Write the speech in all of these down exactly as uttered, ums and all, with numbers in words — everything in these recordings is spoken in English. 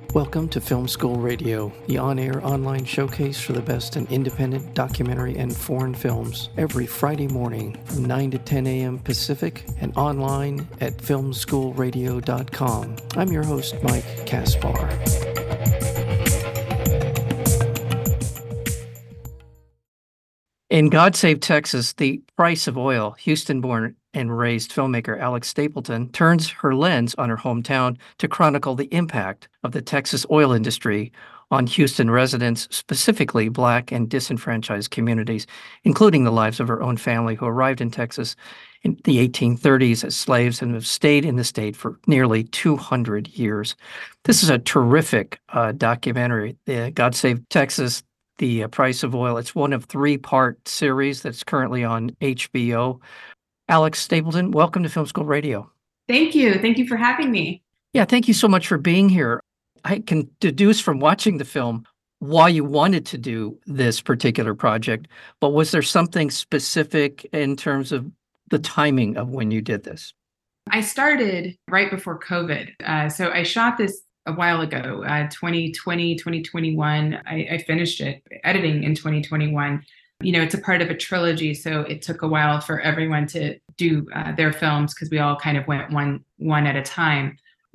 Welcome to Film School Radio, the on-air online showcase for the best in independent documentary and foreign films, every Friday morning from nine to ten a.m. Pacific and online at film school radio dot com. I'm your host, Mike Kaspar. In God Save Texas, The Price of Oil, Houston-born and raised filmmaker Alex Stapleton turns her lens on her hometown to chronicle the impact of the Texas oil industry on Houston residents, specifically Black and disenfranchised communities, including the lives of her own family who arrived in Texas in the eighteen thirties as slaves and have stayed in the state for nearly two hundred years. This is a terrific uh, documentary, uh, God Save Texas, The Price of Oil. It's one of three-part series that's currently on H B O. Alex Stapleton, welcome to Film School Radio. Thank you. Thank you for having me. Yeah, thank you so much for being here. I can deduce from watching the film why you wanted to do this particular project, but was there something specific in terms of the timing of when you did this? I started right before COVID. Uh, so I shot this a while ago, uh, twenty twenty, twenty twenty-one. I, I finished it, editing in twenty twenty-one. You know, it's a part of a trilogy, so it took a while for everyone to do uh, their films because we all kind of went one one at a time.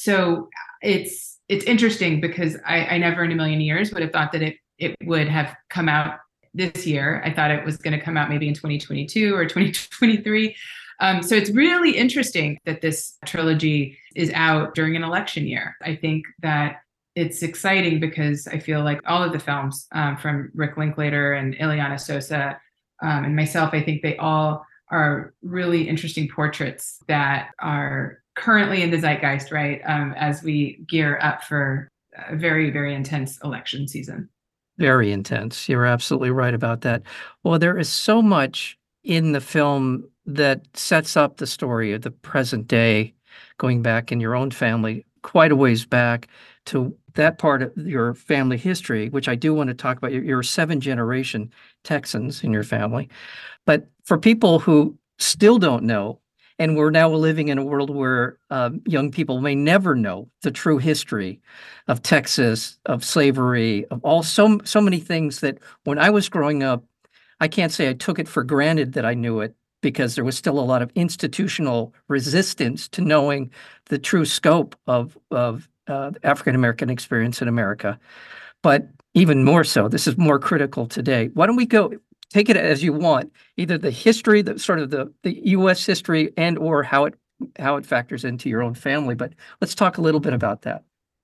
So it's it's interesting because I, I never in a million years would have thought that it it would have come out this year. I thought it was going to come out maybe in twenty twenty-two or twenty twenty-three. Um, so it's really interesting that this trilogy is out during an election year. I think that it's exciting because I feel like all of the films um, from Rick Linklater and Ileana Sosa um, and myself, I think they all are really interesting portraits that are currently in the zeitgeist, right, um, as we gear up for a very, very intense election season. Very intense. You're absolutely right about that. Well, there is so much in the film that sets up the story of the present day, going back in your own family, quite a ways back to that part of your family history, which I do want to talk about. You're seven generation Texans in your family. But for people who still don't know, and we're now living in a world where um, young people may never know the true history of Texas, of slavery, of all so, so many things that when I was growing up, I can't say I took it for granted that I knew it, because there was still a lot of institutional resistance to knowing the true scope of, of uh, African-American experience in America. But even more so, this is more critical today. Why don't we go, take it as you want, either the history, the sort of the, the U S history and or how it how it factors into your own family. But let's talk a little bit about that.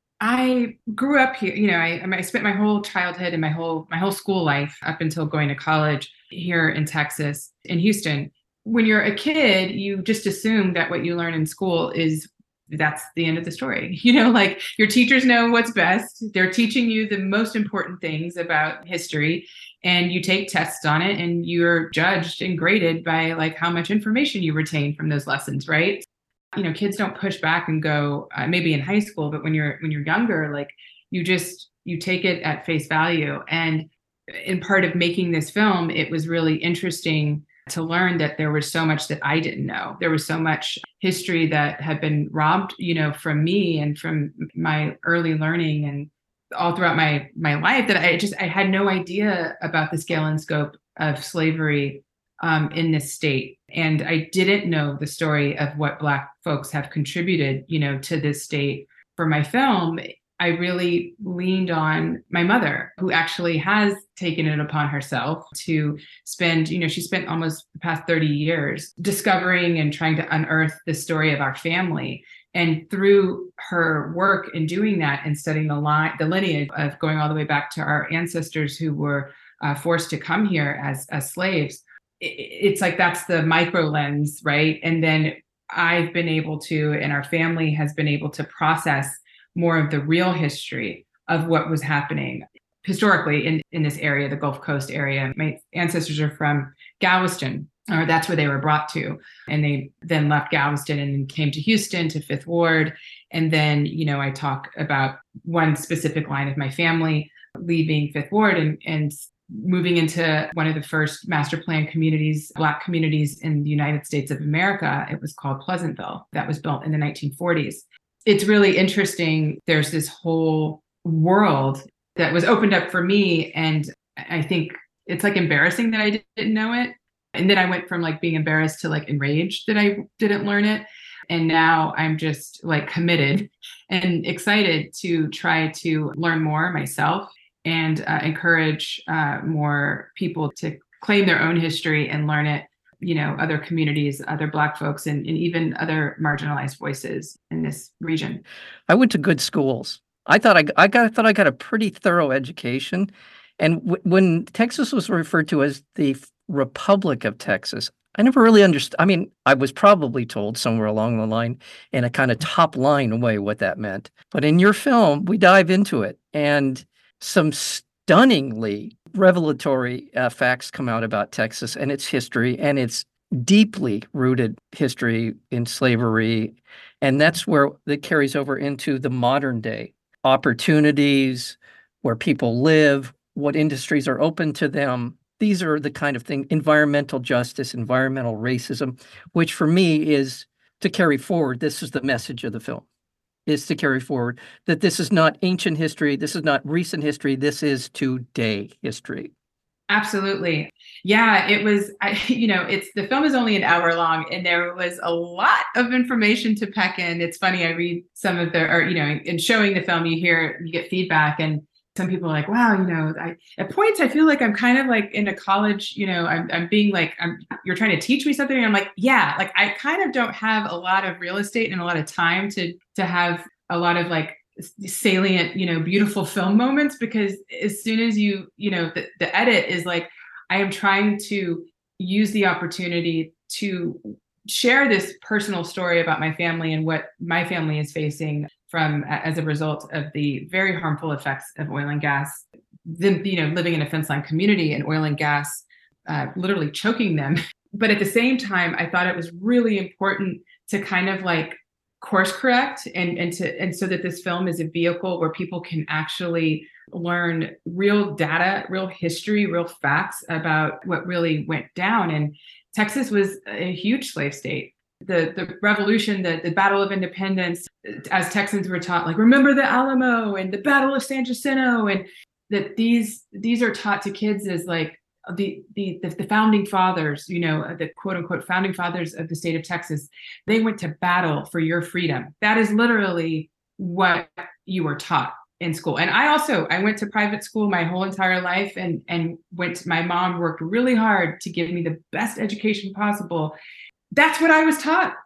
I grew up here, you know, I, I spent my whole childhood and my whole my whole school life up until going to college here in Texas, in Houston. When you're a kid, you just assume that what you learn in school is that's the end of the story. You know, like your teachers know what's best. They're teaching you the most important things about history, and you take tests on it and you're judged and graded by like how much information you retain from those lessons, right? You know, kids don't push back and go, uh, maybe in high school, but when you're when you're younger, like you just you take it at face value. And in part of making this film, it was really interesting to learn that there was so much that I didn't know. There was so much history that had been robbed, you know, from me and from my early learning and all throughout my my life that I just I had no idea about the scale and scope of slavery um, in this state. And I didn't know the story of what Black folks have contributed, you know, to this state. For my film, I really leaned on my mother, who actually has taken it upon herself to spend, you know, she spent almost the past thirty years discovering and trying to unearth the story of our family. And through her work in doing that and studying the line, the lineage of going all the way back to our ancestors who were uh, forced to come here as, as slaves, it, it's like that's the micro lens, right? And then I've been able to, and our family has been able to process more of the real history of what was happening historically in, in this area, the Gulf Coast area. My ancestors are from Galveston, or that's where they were brought to. And they then left Galveston and came to Houston, to Fifth Ward. And then, you know, I talk about one specific line of my family leaving Fifth Ward and, and moving into one of the first master plan communities, Black communities in the United States of America. It was called Pleasantville. That was built in the nineteen forties. It's really interesting. There's this whole world that was opened up for me. And I think it's like embarrassing that I didn't know it. And then I went from like being embarrassed to like enraged that I didn't learn it. And now I'm just like committed and excited to try to learn more myself and uh, encourage uh, more people to claim their own history and learn it, you know, other communities, other Black folks, and, and even other marginalized voices in this region. I went to good schools. I thought I, I got I thought I got a pretty thorough education. And w when Texas was referred to as the Republic of Texas, I never really understood. I mean, I was probably told somewhere along the line in a kind of top line way what that meant. But in your film, we dive into it, and some stunningly revelatory uh, facts come out about Texas and its history and its deeply rooted history in slavery. And that's where that carries over into the modern day opportunities, where people live, what industries are open to them. These are the kind of thing, environmental justice, environmental racism, which for me is to carry forward. This is the message of the film, is to carry forward that this is not ancient history. This is not recent history. This is today history. Absolutely. Yeah, it was, I, you know, it's the film is only an hour long and there was a lot of information to pack in. It's funny, I read some of the, or, you know, in showing the film, you hear, you get feedback, and some people are like, wow, you know, I, at points I feel like I'm kind of like in a college, you know, I'm, I'm being like, I'm, you're trying to teach me something. And I'm like, yeah, like I kind of don't have a lot of real estate and a lot of time to, to have a lot of like salient, you know, beautiful film moments, because as soon as you, you know, the, the edit is like, I am trying to use the opportunity to share this personal story about my family and what my family is facing from as a result of the very harmful effects of oil and gas, them, you know, living in a fence line community and oil and gas uh, literally choking them. But at the same time, I thought it was really important to kind of like course correct and and to and so that this film is a vehicle where people can actually learn real data, real history, real facts about what really went down. And Texas was a huge slave state. The the revolution, the, the Battle of Independence, as Texans were taught, like, remember the Alamo and the Battle of San Jacinto, and that these these are taught to kids as like the, the the founding fathers, you know, the quote unquote founding fathers of the state of Texas, they went to battle for your freedom. That is literally what you were taught in school. And I also, I went to private school my whole entire life, and and went to, my mom worked really hard to give me the best education possible. That's what I was taught.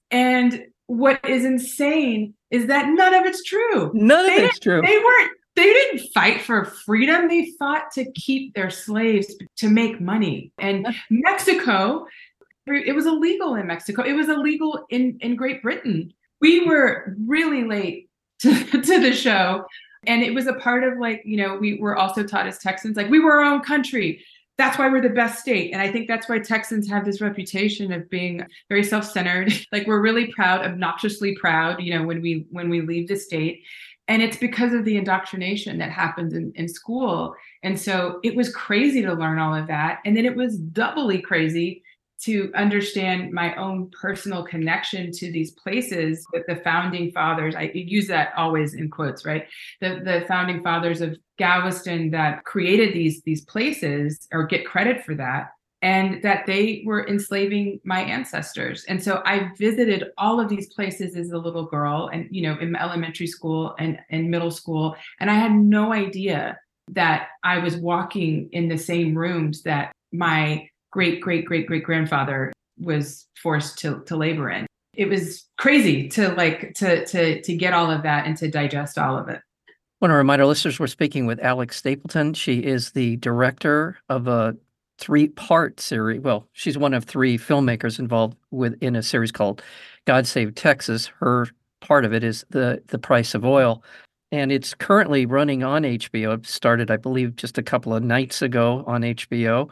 And what is insane is that none of it's true. None They of it's true. They weren't they didn't fight for freedom. They fought to keep their slaves to make money. And Mexico, it was illegal in Mexico. It was illegal in, in Great Britain. We were really late to, to the show. And it was a part of like, you know, we were also taught as Texans, like we were our own country. That's why we're the best state. And I think that's why Texans have this reputation of being very self-centered. Like we're really proud, obnoxiously proud, you know, when we when we leave the state. And it's because of the indoctrination that happened in, in school. And so it was crazy to learn all of that. And then it was doubly crazy to understand my own personal connection to these places that the founding fathers, I use that always in quotes, right? The, the founding fathers of Galveston that created these, these places, or get credit for that, and that they were enslaving my ancestors. And so I visited all of these places as a little girl, and, you know, in elementary school and, and middle school. And I had no idea that I was walking in the same rooms that my great, great, great, great grandfather was forced to, to labor in. It was crazy to like, to, to, to get all of that and to digest all of it. I want to remind our listeners we're speaking with Alex Stapleton. She is the director of a three-part series. Well, she's one of three filmmakers involved with in a series called God Save Texas. Her part of it is the the price of oil, and it's currently running on H B O. It started, I believe, just a couple of nights ago on H B O.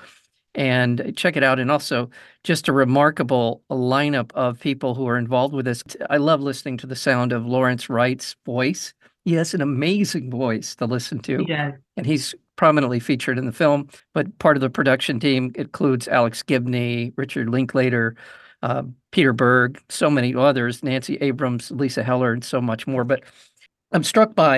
And check it out. And also just a remarkable lineup of people who are involved with this. I love listening to the sound of Lawrence Wright's voice. He has an amazing voice to listen to. Yeah. And he's prominently featured in the film, but part of the production team includes Alex Gibney, Richard Linklater, uh, Peter Berg, so many others, Nancy Abrams, Lisa Heller, and so much more. But I'm struck by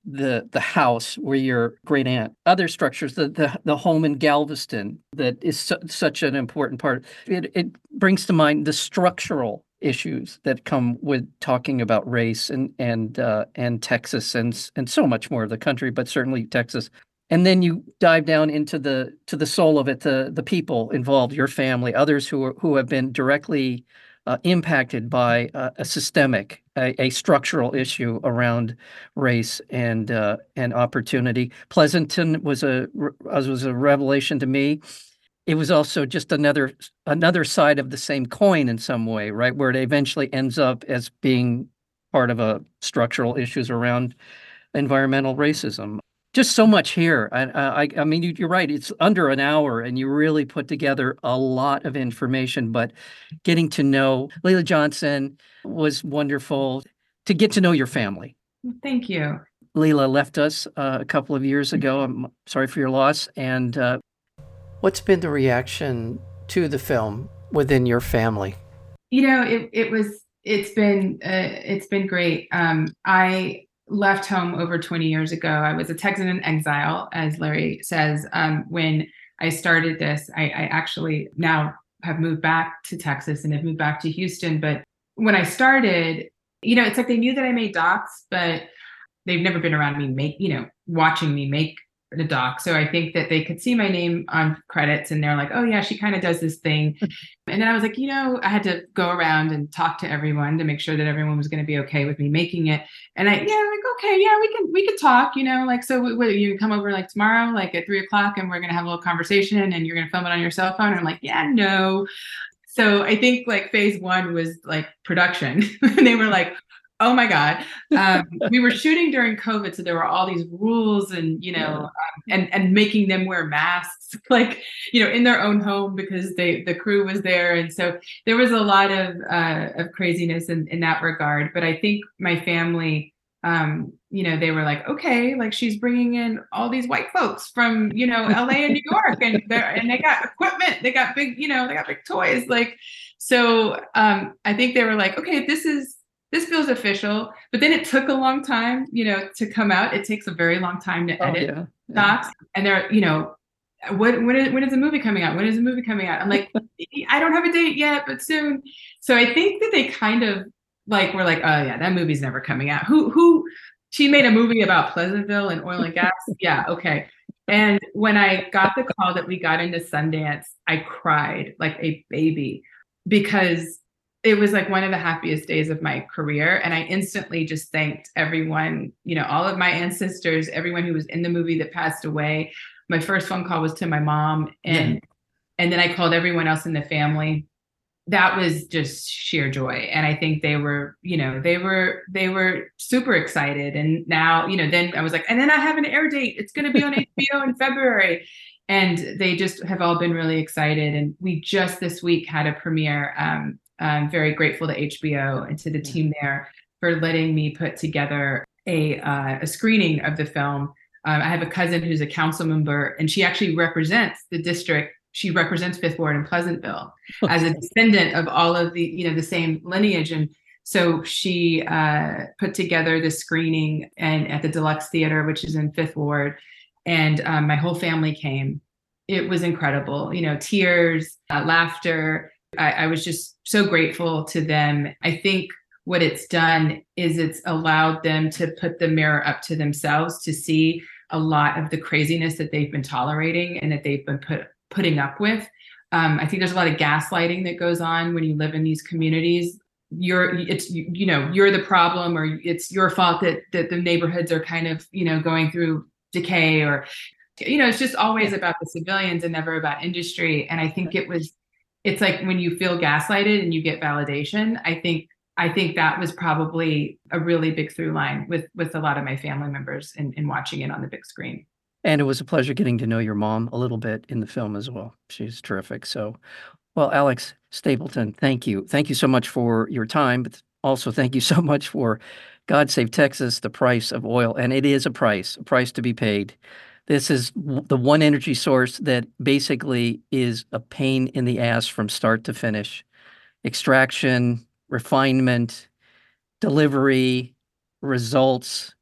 the the house where your great aunt, other structures, the the, the home in Galveston that is su such an important part. It it brings to mind the structural issues that come with talking about race and and uh, and Texas and and so much more of the country, but certainly Texas. And then you dive down into the to the soul of it, the the people involved, your family, others who are, who have been directly uh, impacted by uh, a systemic, a, a structural issue around race and uh, and opportunity. Pleasanton was a was a revelation to me. It was also just another another side of the same coin in some way, right? Where it eventually ends up as being part of a structural issues around environmental racism. Just so much here. I, I, I mean, you, you're right. It's under an hour, and you really put together a lot of information. But getting to know Leila Johnson was wonderful. To get to know your family. Thank you. Leila left us uh, a couple of years ago. I'm sorry for your loss. And uh, what's been the reaction to the film within your family? You know, it it was it's been uh, it's been great. Um, I left home over twenty years ago. I was a Texan in exile, as Larry says. Um, when I started this, I, I actually now have moved back to Texas and have moved back to Houston. But when I started, you know, it's like they knew that I made docs, but they've never been around me make, you know, watching me make the doc. So I think that they could see my name on credits and they're like, oh yeah, she kind of does this thing. And then I was like, you know, I had to go around and talk to everyone to make sure that everyone was going to be okay with me making it. And I, yeah, like, okay, yeah, we can, we could talk, you know, like, so what, you come over like tomorrow, like at three o'clock and we're going to have a little conversation and you're going to film it on your cell phone. And I'm like, yeah, no. So I think like phase one was like production. And they were like, oh my God. Um, we were shooting during COVID. So there were all these rules and, you know, Yeah. um, and, and making them wear masks, like, you know, in their own home because they, the crew was there. And so there was a lot of, uh, of craziness in, in that regard. But I think my family, um, you know, they were like, okay, like she's bringing in all these white folks from, you know, L A and New York and they're, and they got equipment, they got big, you know, they got big toys. Like, so, um, I think they were like, okay, this is, this feels official, but then it took a long time, you know, to come out. It takes a very long time to edit Oh, yeah, yeah. docs. And they're, you know, when, when, is, when is the movie coming out? When is the movie coming out? I'm like, I don't have a date yet, but soon. So I think that they kind of like, were like, oh yeah, that movie's never coming out. Who, who, she made a movie about Pleasantville and oil and gas. Yeah. Okay. And when I got the call that we got into Sundance, I cried like a baby because it was like one of the happiest days of my career. And I instantly just thanked everyone, you know, all of my ancestors, everyone who was in the movie that passed away. My first phone call was to my mom. And, yeah. and then I called everyone else in the family. That was just sheer joy. And I think they were, you know, they were, they were super excited. And now, you know, then I was like, and then I have an air date. It's going to be on H B O in February. And they just have all been really excited. And we just this week had a premiere. Um, I'm very grateful to H B O and to the team there for letting me put together a uh, a screening of the film. Um, I have a cousin who's a council member, and she actually represents the district. She represents Fifth Ward in Pleasantville as a descendant of all of the, you know, the same lineage. And so she uh, put together the screening and at the Deluxe Theater, which is in Fifth Ward, and um, my whole family came. It was incredible, you know, tears, uh, laughter. I, I was just so grateful to them. I think what it's done is it's allowed them to put the mirror up to themselves to see a lot of the craziness that they've been tolerating and that they've been put, putting up with. Um, I think there's a lot of gaslighting that goes on when you live in these communities. You're, it's, you, you know, you're the problem, or it's your fault that, that the neighborhoods are kind of, you know, going through decay, or, you know, it's just always about the civilians and never about industry. And I think it was, it's like when you feel gaslighted and you get validation, I think I think that was probably a really big through line with with a lot of my family members in, in watching it on the big screen. And it was a pleasure getting to know your mom a little bit in the film as well. She's terrific. So, well, Alex Stapleton, thank you. Thank you so much for your time, but also thank you so much for God Save Texas, the price of oil. And it is a price, a price to be paid. This is the one energy source that basically is a pain in the ass from start to finish. Extraction, refinement, delivery, results,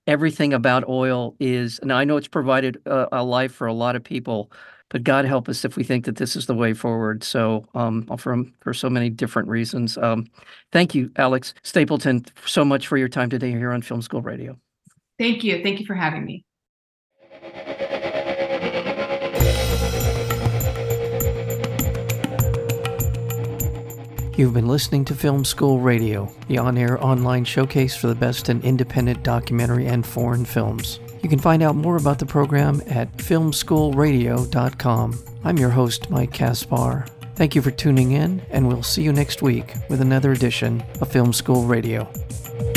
everything about oil is, and I know it's provided a, a life for a lot of people, but God help us if we think that this is the way forward. So, um, for, for so many different reasons. Um, thank you, Alex Stapleton, so much for your time today here on Film School Radio. Thank you. Thank you for having me. You've been listening to Film School Radio, the on-air online showcase for the best in independent documentary and foreign films. You can find out more about the program at film school radio dot com. I'm your host, Mike Kaspar. Thank you for tuning in, and we'll see you next week with another edition of Film School Radio.